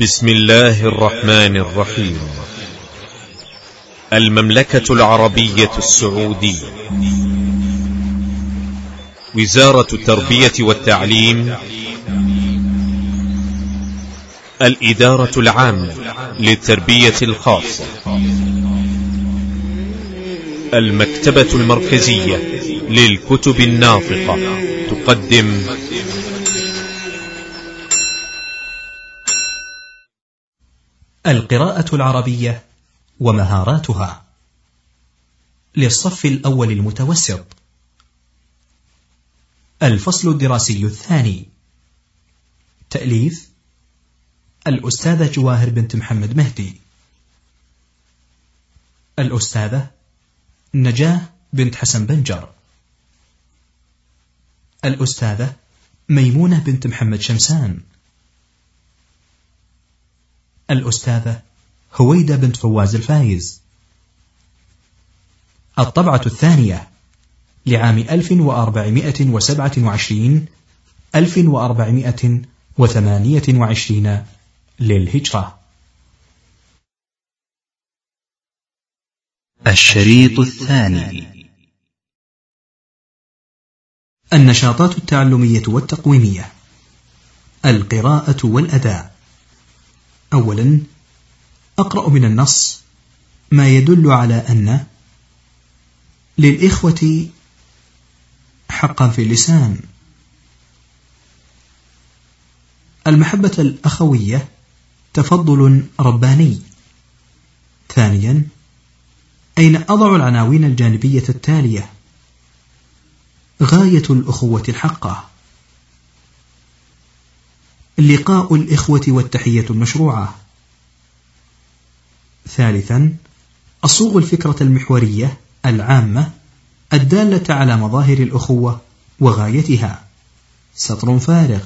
بسم الله الرحمن الرحيم. المملكة العربية السعودية، وزارة التربية والتعليم، الإدارة العامة للتربية الخاصة، المكتبة المركزية للكتب الناطقة تقدم القراءة العربية ومهاراتها للصف الأول المتوسط. الفصل الدراسي الثاني. تأليف الأستاذة جواهر بنت محمد مهدي، الأستاذة نجاة بنت حسن بنجر، الأستاذة ميمونة بنت محمد شمسان، الأستاذة هويدة بنت فواز الفايز. الطبعة الثانية لعام 1428 للهجرة. الشريط الثاني. النشاطات التعلمية والتقويمية. القراءة والأداء. أولا، أقرأ من النص ما يدل على أن للإخوة حقا في اللسان. المحبة الأخوية تفضل رباني. ثانيا، أين أضع العناوين الجانبية التالية؟ غاية الأخوة الحقة، لقاء الإخوة والتحية المشروعة. ثالثا، أصوغ الفكرة المحورية العامة الدالة على مظاهر الأخوة وغايتها. سطر فارغ.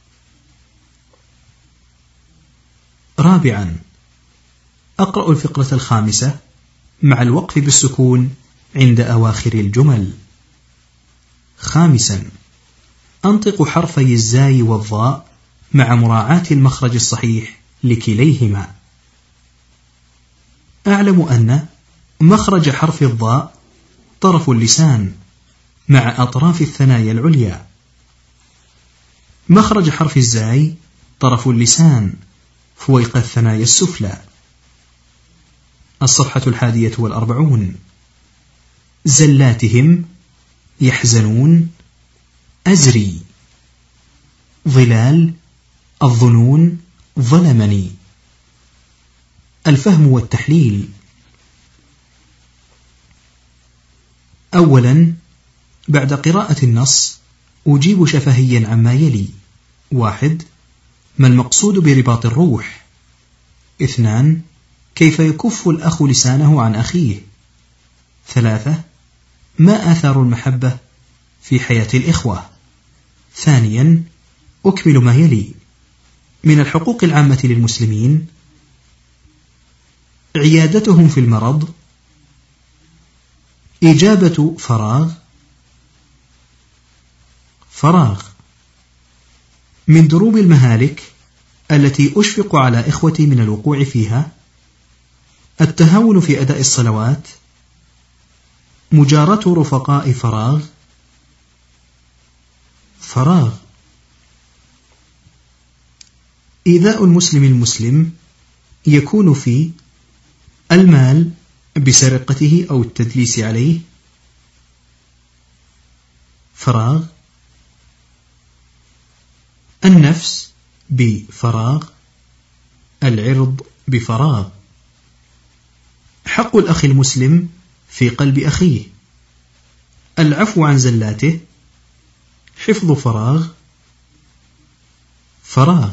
رابعا، أقرأ الفقرة الخامسة مع الوقف بالسكون عند أواخر الجمل. خامسا، أنطق حرفي الزاي والضاء مع مراعاة المخرج الصحيح لكليهما. أعلم أن مخرج حرف الضاء طرف اللسان مع أطراف الثنايا العليا. مخرج حرف الزاي طرف اللسان فويق الثنايا السفلى. الصفحة 41. زلاتهم يحزنون أزري. ظلال الظنون ظلمني. الفهم والتحليل. أولا، بعد قراءة النص أجيب شفهيا عما يلي. 1. ما المقصود برباط الروح؟ 2. كيف يكف الأخ لسانه عن أخيه؟ 3. ما آثار المحبة في حياة الإخوة؟ ثانيا، أكمل ما يلي. من الحقوق العامة للمسلمين عيادتهم في المرض، إجابة فراغ. من دروب المهالك التي أشفق على إخوتي من الوقوع فيها التهاون في أداء الصلوات، مجاراة رفقاء فراغ. إيذاء المسلم يكون في المال بسرقته أو التدليس عليه، فراغ. النفس بفراغ، العرض بفراغ. حق الأخ المسلم في قلب أخيه، العفو عن زلاته، حفظ فراغ.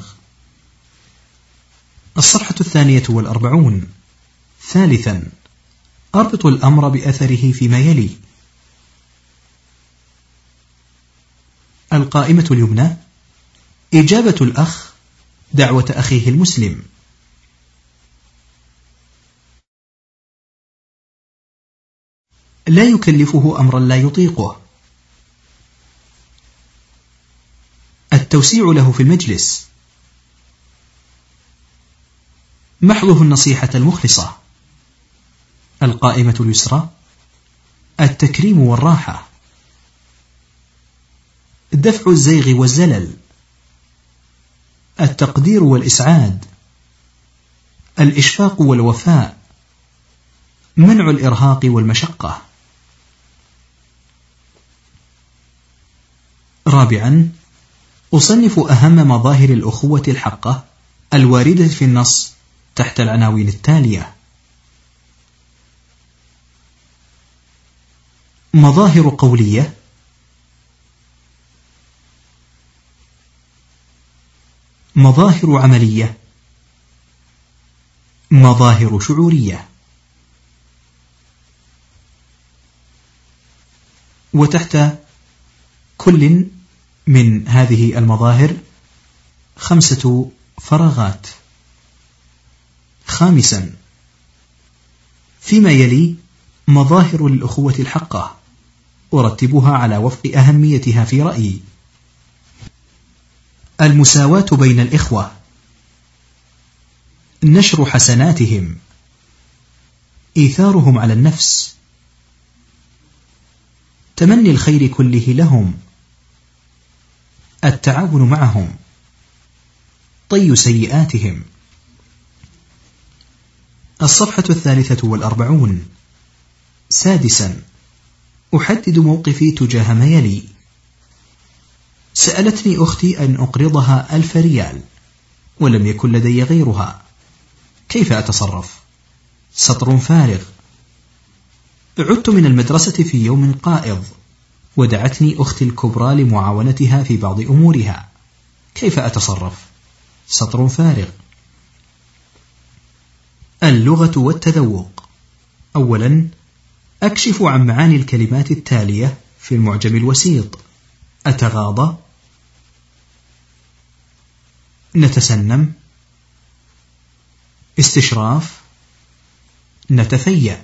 الصفحة 42. ثالثا، أربط الأمر بأثره فيما يلي. القائمة اليمنى إجابة الأخ دعوة أخيه المسلم. لا يكلفه أمرا لا يطيقه. التوسيع له في المجلس. محضه النصيحة المخلصة. القائمة اليسرى التكريم والراحة. دفع الزيغ والزلل. التقدير والإسعاد. الإشفاق والوفاء. منع الإرهاق والمشقة. رابعا، أصنف أهم مظاهر الأخوة الحقة الواردة في النص تحت العناوين التالية: مظاهر قولية، مظاهر عملية، مظاهر شعورية. وتحت كل من هذه المظاهر 5 فراغات. خامسا، فيما يلي مظاهر الأخوة الحقة أرتبها على وفق أهميتها في رأيي: المساواة بين الإخوة، نشر حسناتهم، إيثارهم على النفس، تمني الخير كله لهم، التعاون معهم، طي سيئاتهم. الصفحة 43. سادسا، أحدد موقفي تجاه ما يلي: سألتني أختي أن أقرضها 1000 ريال ولم يكن لدي غيرها، كيف أتصرف؟ سطر فارغ. عدت من المدرسة في يوم قائض ودعتني أختي الكبرى لمعاونتها في بعض أمورها، كيف أتصرف؟ سطر فارغ. اللغة والتذوق. أولا، أكشف عن معاني الكلمات التالية في المعجم الوسيط: أتغاضى، نتسنم، استشراف، نتفيأ.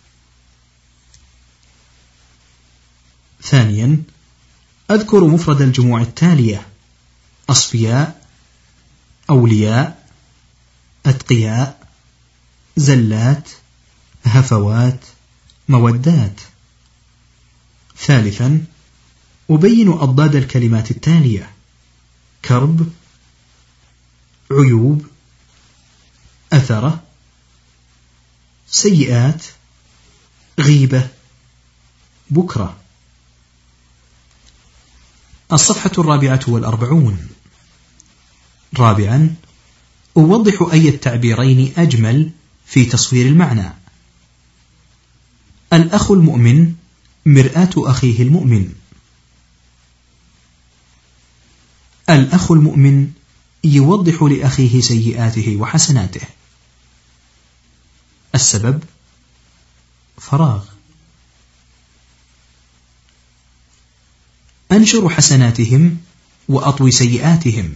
ثانيا، أذكر مفرد الجموع التالية: أصفياء، أولياء، أتقياء، زلات، هفوات، مودات. ثالثا، أبين أضداد الكلمات التالية: كرب، عيوب، أثرة، سيئات، غيبة، بكرة. الصفحة 44. رابعا، أوضح أي التعبيرين أجمل في تصوير المعنى: الأخ المؤمن مرآة أخيه المؤمن. الأخ المؤمن يوضح لأخيه سيئاته وحسناته. السبب: فراغ. أنشر حسناتهم وأطوي سيئاتهم.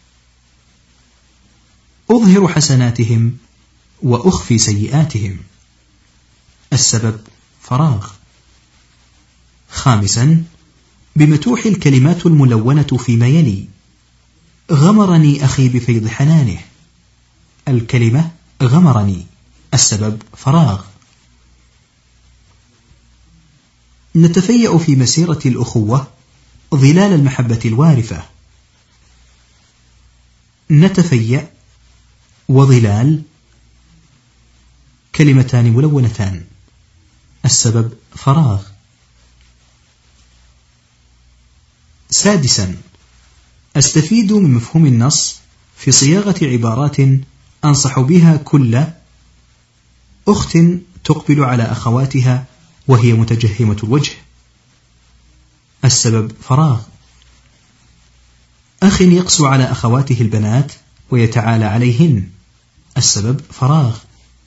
أظهر حسناتهم وأخفي سيئاتهم. السبب: فراغ. خامسا، بمتوح الكلمات الملونة فيما يلي: غمرني أخي بفيض حنانه. الكلمة غمرني، السبب: فراغ. نتفيأ في مسيرة الأخوة ظلال المحبة الوارفة. نتفيأ وظلال كلمتان ملونتان، السبب: فراغ. سادسا، أستفيد من مفهوم النص في صياغة عبارات أنصح بها كل أخت تقبل على أخواتها وهي متجهمة الوجه. السبب: فراغ. أخ يقسو على أخواته البنات ويتعالى عليهن. السبب: فراغ.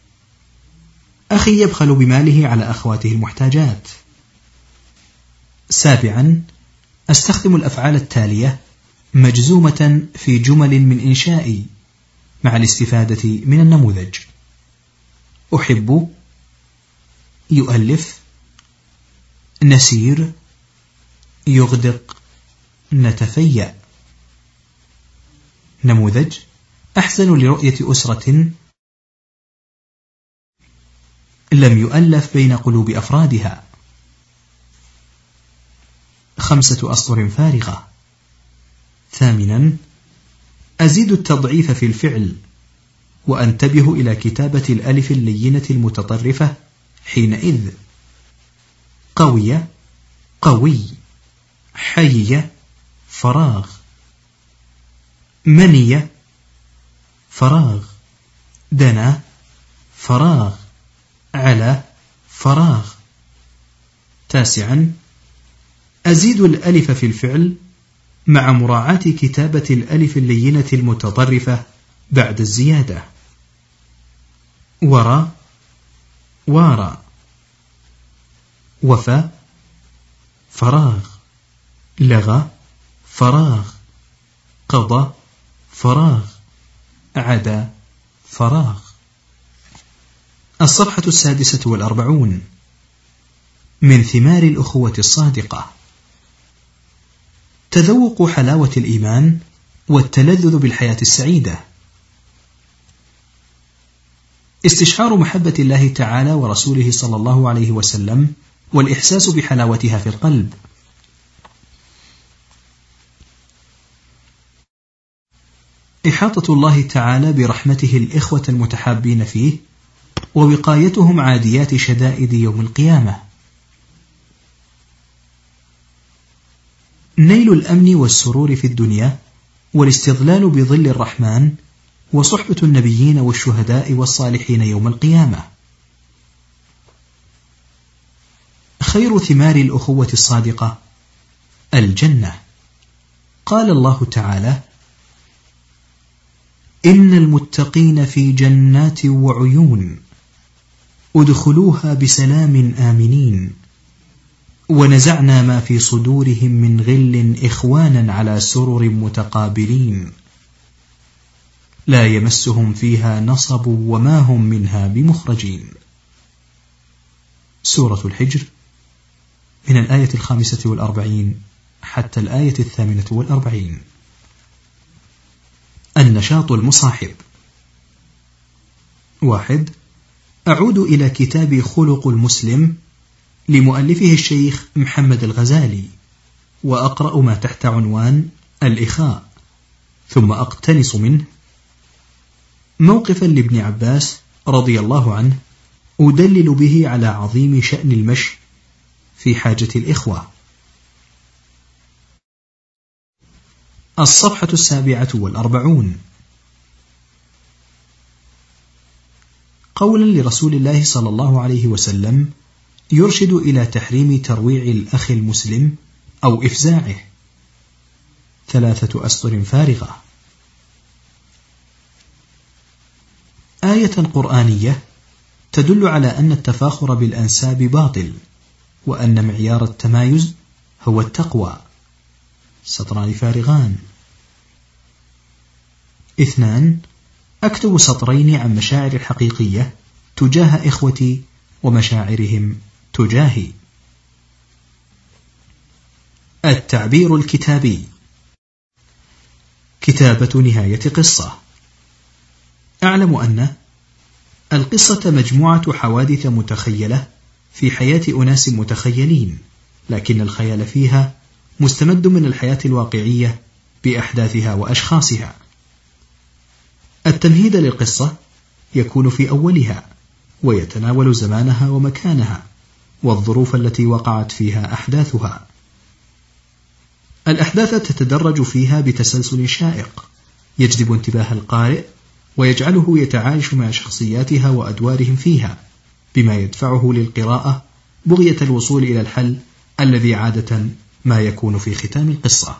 أخي يبخل بماله على أخواته المحتاجات. سابعا، أستخدم الأفعال التالية مجزومة في جمل من إنشائي مع الاستفادة من النموذج: أحب، يؤلف، نسير، يغدق، نتفيأ. نموذج: أحزن لرؤية أسرة لم يؤلف بين قلوب أفرادها. 5 أسطر فارغة. 8. أزيد التضعيف في الفعل، وأنتبه إلى كتابة الألف اللينة المتطرفة حينئذ: قوية، قوي. حيية، فراغ. منية، فراغ. دنا، فراغ. على، فراغ. 9. أزيد الألف في الفعل مع مراعاة كتابة الألف اللينة المتطرفة بعد الزيادة: ورى، وارى. وفى، فراغ. لغى، فراغ. قضى، فراغ. عدا، فراغ. 46. من ثمار الأخوة الصادقة: تذوق حلاوة الإيمان والتلذذ بالحياة السعيدة، استشعار محبة الله تعالى ورسوله صلى الله عليه وسلم والإحساس بحلاوتها في القلب، إحاطة الله تعالى برحمته الإخوة المتحابين فيه ووقايتهم عاديات شدائد يوم القيامة، نيل الأمن والسرور في الدنيا والاستظلال بظل الرحمن وصحبة النبيين والشهداء والصالحين يوم القيامة. خير ثمار الأخوة الصادقة الجنة. قال الله تعالى: إن المتقين في جنات وعيون ادخلوها بسلام آمنين ونزعنا ما في صدورهم من غل إخوانا على سرر متقابلين لا يمسهم فيها نصب وما هم منها بمخرجين. سورة الحجر، من الآية 45 حتى الآية 48. النشاط المصاحب. 1. أعود إلى كتاب خلق المسلم لمؤلفه الشيخ محمد الغزالي، وأقرأ ما تحت عنوان الإخاء، ثم أقتنص منه موقفا لابن عباس رضي الله عنه أدلل به على عظيم شأن المشي في حاجة الإخوة. 47. قولا لرسول الله صلى الله عليه وسلم يرشد إلى تحريم ترويع الأخ المسلم أو إفزاعه. 3 أسطر فارغة. آية قرآنية تدل على أن التفاخر بالأنساب باطل، وأن معيار التمايز هو التقوى. سطران فارغان. 2. أكتب سطرين عن مشاعر الحقيقية تجاه إخوتي ومشاعرهم تجاهي. التعبير الكتابي. كتابة نهاية قصة. أعلم أن القصة مجموعة حوادث متخيلة في حياة أناس متخيلين، لكن الخيال فيها مستمد من الحياة الواقعية بأحداثها وأشخاصها. التمهيد للقصة يكون في أولها، ويتناول زمانها ومكانها والظروف التي وقعت فيها أحداثها. الأحداث تتدرج فيها بتسلسل شائق يجذب انتباه القارئ ويجعله يتعايش مع شخصياتها وأدوارهم فيها، بما يدفعه للقراءة بغية الوصول إلى الحل الذي عادة ما يكون في ختام القصة.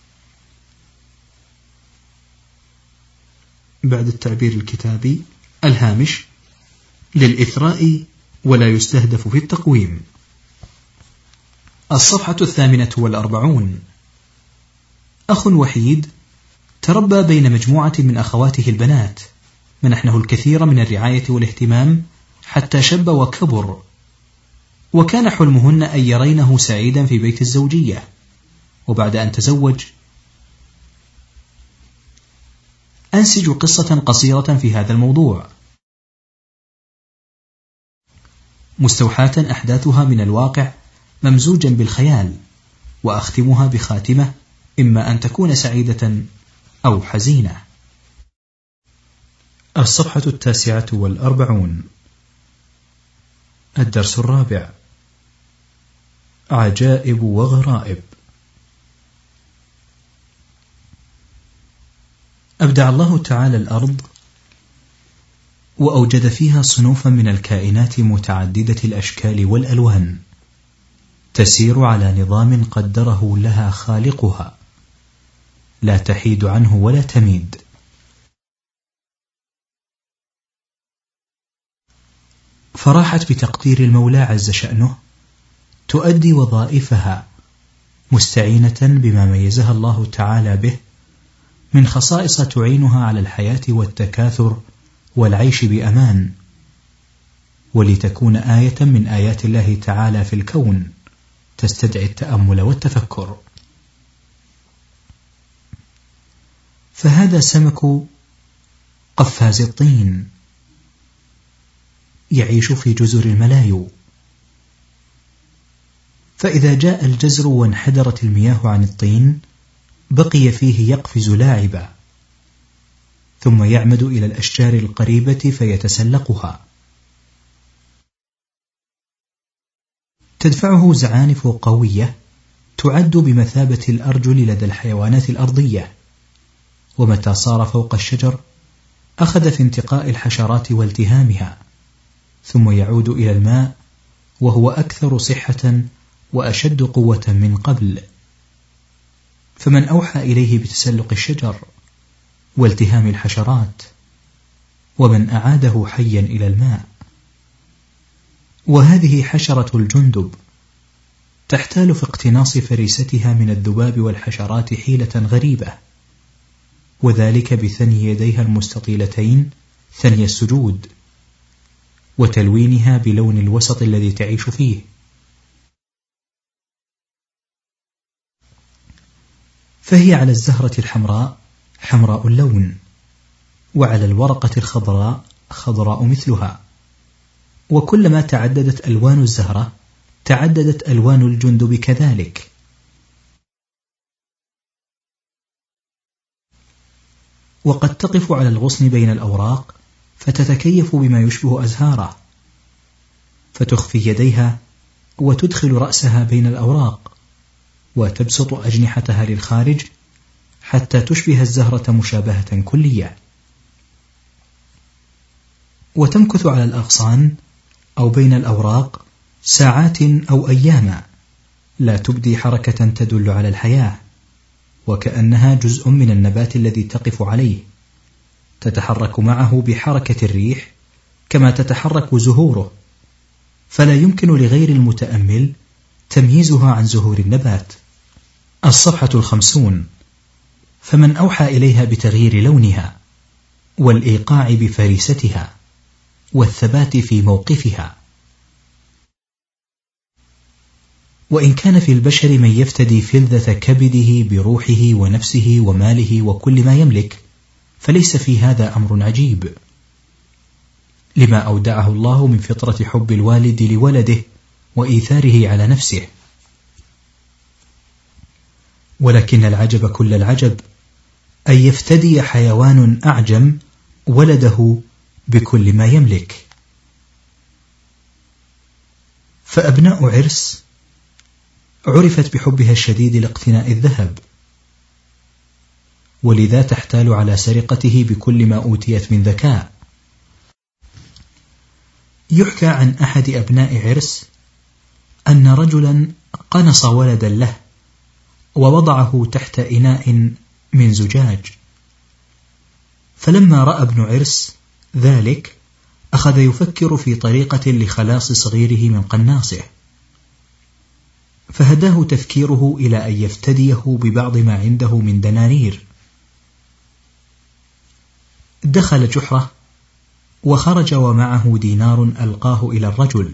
بعد التعبير الكتابي الهامش للإثراء ولا يستهدف في التقويم. 48. أخ وحيد تربى بين مجموعة من أخواته البنات، منحنه الكثير من الرعاية والاهتمام حتى شب وكبر، وكان حلمهن أن يرينه سعيدا في بيت الزوجية. وبعد أن تزوج أنسج قصة قصيرة في هذا الموضوع. مستوحاة أحداثها من الواقع ممزوجا بالخيال، وأختمها بخاتمة إما أن تكون سعيدة أو حزينة. الصفحة 49. الدرس 4. عجائب وغرائب. أبدع الله تعالى الأرض وأوجد فيها صنوفا من الكائنات متعددة الأشكال والألوان، تسير على نظام قدره لها خالقها، لا تحيد عنه ولا تميد. فراحت بتقدير المولى عز شأنه تؤدي وظائفها، مستعينة بما ميزها الله تعالى به من خصائص تعينها على الحياة والتكاثر والعيش بأمان، ولتكون آية من آيات الله تعالى في الكون تستدعي التأمل والتفكر. فهذا سمك قفاز الطين يعيش في جزر الملايو، فإذا جاء الجزر وانحدرت المياه عن الطين بقي فيه يقفز لاعبا، ثم يعمد إلى الأشجار القريبة فيتسلقها. تدفعه زعانف قوية تعد بمثابة الأرجل لدى الحيوانات الأرضية، ومتى صار فوق الشجر أخذ في انتقاء الحشرات والتهامها، ثم يعود إلى الماء وهو أكثر صحة وأشد قوة من قبل. فمن أوحى إليه بتسلق الشجر والتهام الحشرات، ومن أعاده حيا إلى الماء. وهذه حشرة الجندب تحتال في اقتناص فريستها من الذباب والحشرات حيلة غريبة، وذلك بثني يديها المستطيلتين ثني السجود، وتلوينها بلون الوسط الذي تعيش فيه. فهي على الزهرة الحمراء حمراء اللون، وعلى الورقة الخضراء خضراء مثلها، وكلما تعددت ألوان الزهرة تعددت ألوان الجندب كذلك. وقد تقف على الغصن بين الأوراق فتتكيف بما يشبه أزهاره، فتخفي يديها وتدخل رأسها بين الأوراق، وتبسط أجنحتها للخارج حتى تشبه الزهرة مشابهة كلية، وتمكث على الأغصان أو بين الأوراق ساعات أو أياما، لا تبدي حركة تدل على الحياة، وكأنها جزء من النبات الذي تقف عليه، تتحرك معه بحركة الريح كما تتحرك زهوره، فلا يمكن لغير المتأمل تمييزها عن زهور النبات. الصفحة 50. فمن أوحى إليها بتغيير لونها والإيقاع بفريستها والثبات في موقفها. وإن كان في البشر من يفتدي فلذة كبده بروحه ونفسه وماله وكل ما يملك، فليس في هذا أمر عجيب، لما أودعه الله من فطرة حب الوالد لولده وإيثاره على نفسه. ولكن العجب كل العجب أن يفتدي حيوان أعجم ولده بكل ما يملك. فأبناء عرس عرفت بحبها الشديد لاقتناء الذهب، ولذا تحتال على سرقته بكل ما أوتيت من ذكاء. يحكى عن أحد أبناء عرس أن رجلا قنص ولدا له ووضعه تحت إناء من زجاج، فلما رأى ابن عرس ذلك أخذ يفكر في طريقة لخلاص صغيره من قناصه، فهداه تفكيره إلى أن يفتديه ببعض ما عنده من دنانير. دخل جحره وخرج ومعه دينار ألقاه إلى الرجل،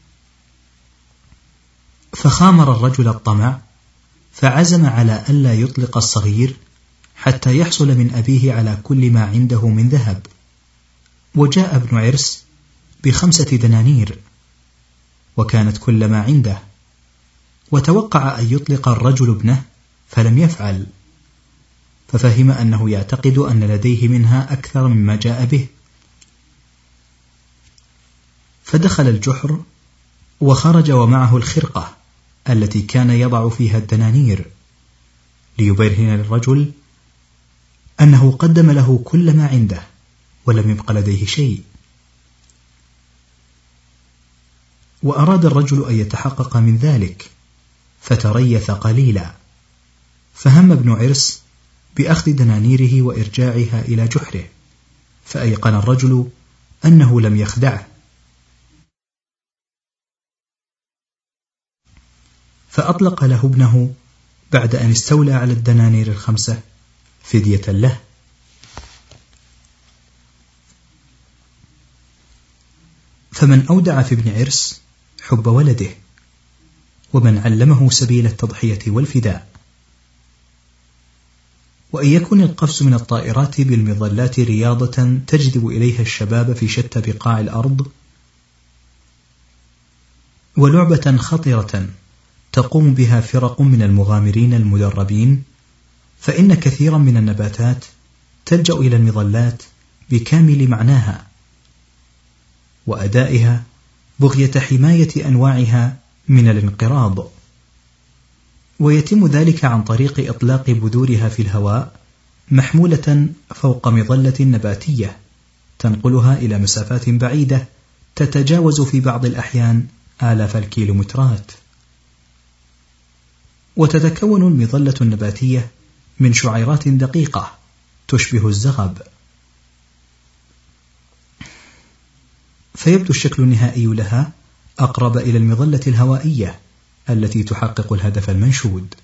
فخامر الرجل الطمع فعزم على ألا يطلق الصغير حتى يحصل من أبيه على كل ما عنده من ذهب. وجاء ابن عرس ب5 دنانير، وكانت كل ما عنده، وتوقع أن يطلق الرجل ابنه فلم يفعل، ففهم أنه يعتقد أن لديه منها أكثر مما جاء به، فدخل الجحر وخرج ومعه الخرقة التي كان يضع فيها الدنانير، ليبرهن للرجل أنه قدم له كل ما عنده ولم يبق لديه شيء. وأراد الرجل أن يتحقق من ذلك فتريث قليلا، فهم ابن عرس بأخذ دنانيره وإرجاعها إلى جحره، فأيقن الرجل أنه لم يخدعه، فأطلق له ابنه بعد أن استولى على الدنانير 5 فدية له. فمن أودع في ابن عرس حب ولده، ومن علمه سبيل التضحية والفداء. وإن يكن القفز من الطائرات بالمظلات رياضة تجذب إليها الشباب في شتى بقاع الأرض، ولعبة خطرة تقوم بها فرق من المغامرين المدربين، فإن كثيرا من النباتات تلجأ إلى المظلات بكامل معناها وأدائها بغية حماية أنواعها من الانقراض، ويتم ذلك عن طريق إطلاق بذورها في الهواء محمولة فوق مظلة نباتية تنقلها إلى مسافات بعيدة تتجاوز في بعض الأحيان آلاف الكيلومترات. وتتكون المظلة النباتية من شعيرات دقيقة تشبه الزغب، فيبدو الشكل النهائي لها أقرب إلى المظلة الهوائية التي تحقق الهدف المنشود.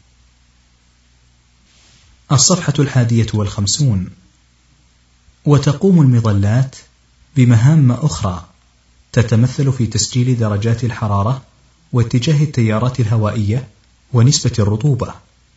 الصفحة 51. وتقوم المظلات بمهام أخرى تتمثل في تسجيل درجات الحرارة واتجاه التيارات الهوائية ونسبة الرطوبة،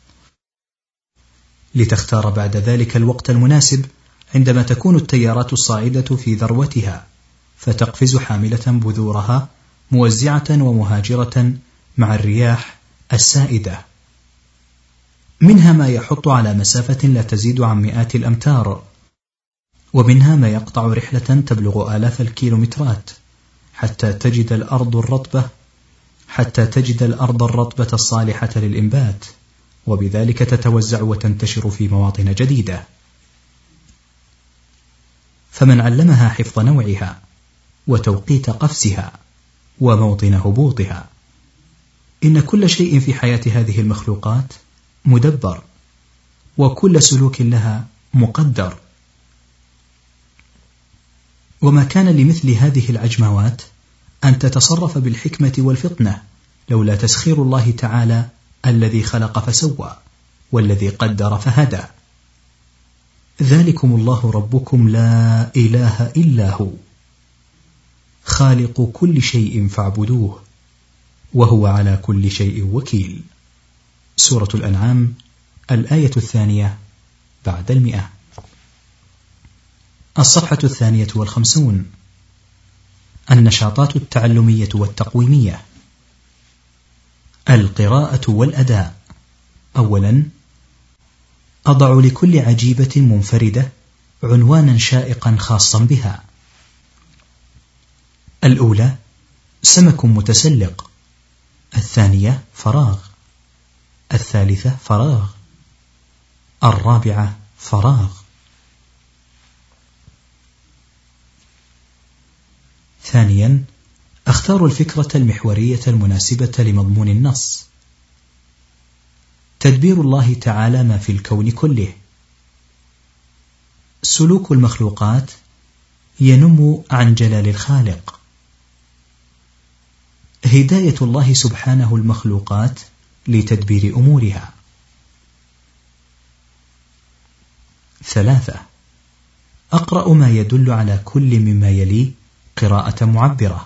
لتختار بعد ذلك الوقت المناسب عندما تكون التيارات الصاعدة في ذروتها، فتقفز حاملة بذورها موزعة ومهاجرة مع الرياح السائدة، منها ما يحط على مسافة لا تزيد عن مئات الأمتار، ومنها ما يقطع رحلة تبلغ آلاف الكيلومترات حتى تجد الأرض الرطبة الصالحة للإنبات، وبذلك تتوزع وتنتشر في مواطن جديدة. فمن علمها حفظ نوعها وتوقيت قفزها وموطن هبوطها. إن كل شيء في حياة هذه المخلوقات مدبر، وكل سلوك لها مقدر، وما كان لمثل هذه العجموات أن تتصرف بالحكمة والفطنة لولا تسخير الله تعالى الذي خلق فسوى والذي قدر فهدى. ذلكم الله ربكم لا إله إلا هو خالق كل شيء فاعبدوه وهو على كل شيء وكيل. سورة الأنعام الآية 2 بعد 100. الصفحة 52. النشاطات التعلمية والتقويمية. القراءة والأداء. أولا، أضع لكل عجيبة منفردة عنوانا شائقا خاصا بها. الأولى سمك متسلق، الثانية فراغ، الثالثة فراغ، الرابعة فراغ. ثانيا، أختار الفكرة المحورية المناسبة لمضمون النص. تدبير الله تعالى ما في الكون كله. سلوك المخلوقات ينم عن جلال الخالق. هداية الله سبحانه المخلوقات لتدبير أمورها. 3. أقرأ ما يدل على كل مما يلي قراءة معبرة.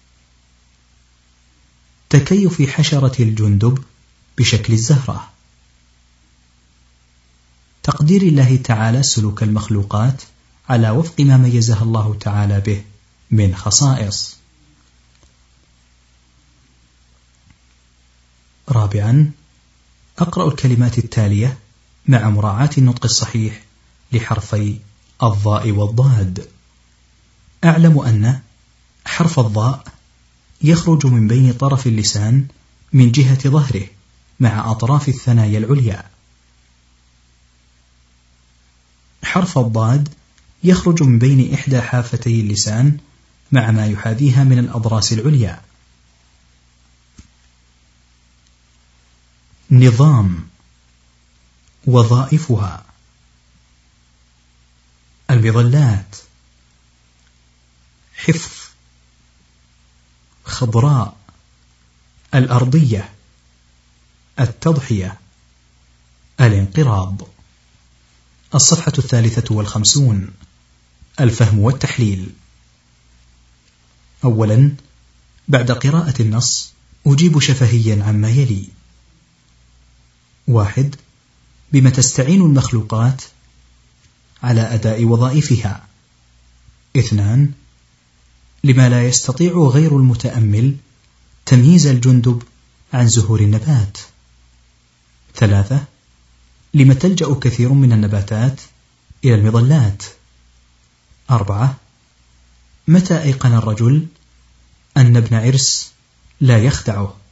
تكيف حشرة الجندب بشكل الزهرة. تقدير الله تعالى سلوك المخلوقات على وفق ما ميزها الله تعالى به من خصائص. رابعا، أقرأ الكلمات التالية مع مراعاة النطق الصحيح لحرفي الضاء والضاد. أعلم أن حرف الضاء يخرج من بين طرف اللسان من جهة ظهره مع أطراف الثنايا العليا. حرف الضاد يخرج من بين إحدى حافتي اللسان مع ما يحاذيها من الأضراس العليا. نظام، وظائفها: المظلات، حفظ، خضراء، الأرضية، التضحية، الانقراض. الصفحة 53. الفهم والتحليل. أولا، بعد قراءة النص أجيب شفهيا عما يلي: 1. بما تستعين المخلوقات على أداء وظائفها. 2. لما لا يستطيع غير المتأمل تمييز الجندب عن زهور النبات. 3. لما تلجأ كثير من النباتات إلى المظلات. 4. متى أيقن الرجل أن ابن عرس لا يخدعه.